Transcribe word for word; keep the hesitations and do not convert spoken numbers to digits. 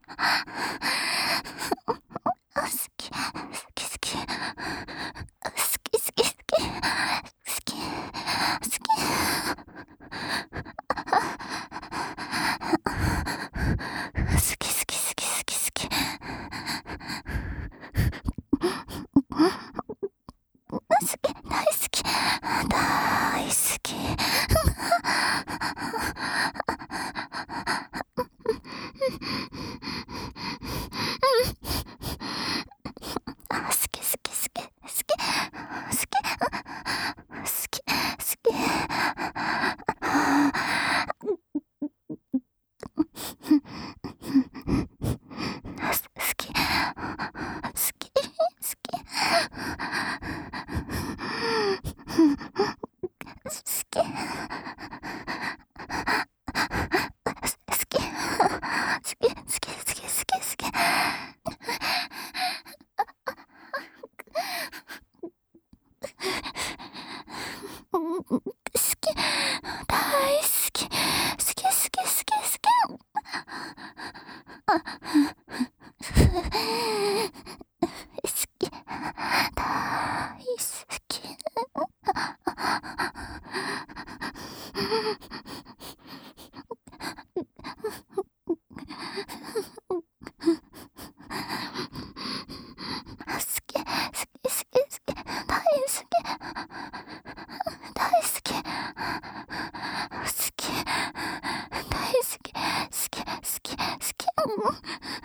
好き、好き好き。好き好き好き。好き、好き。好き好き好き好き好き。好き、大好き、大好き。あ、好き好き好き好き好き好き好き。好き好き好き。好き。好き。好き好き好き好き好き。好き、大好き、好き好き好き好き。あ、好き、大好き。好き、好き好き好き、大好き、大好き、好き、大好き、好き好き好き。